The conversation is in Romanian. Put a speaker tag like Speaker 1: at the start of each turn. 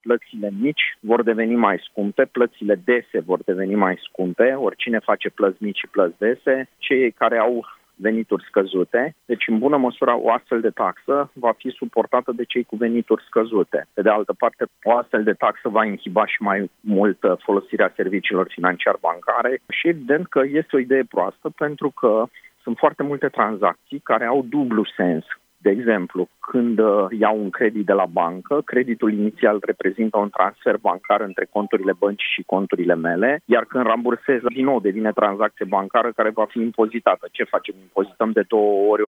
Speaker 1: plățile mici vor deveni mai scumpe, plățile dese vor deveni mai scumpe, oricine face plăți mici și plăți dese, cei care au venituri scăzute. Deci, în bună măsură, o astfel de taxă va fi suportată de cei cu venituri scăzute. Pe de altă parte, o astfel de taxă va inhiba și mai mult folosirea serviciilor financiar-bancare și evident că este o idee proastă pentru că sunt foarte multe tranzacții care au dublu sens. De exemplu, când iau un credit de la bancă, creditul inițial reprezintă un transfer bancar între conturile băncii și conturile mele, iar când rambursez, din nou devine tranzacție bancară care va fi impozitată. Ce facem? Impozităm de 2 ori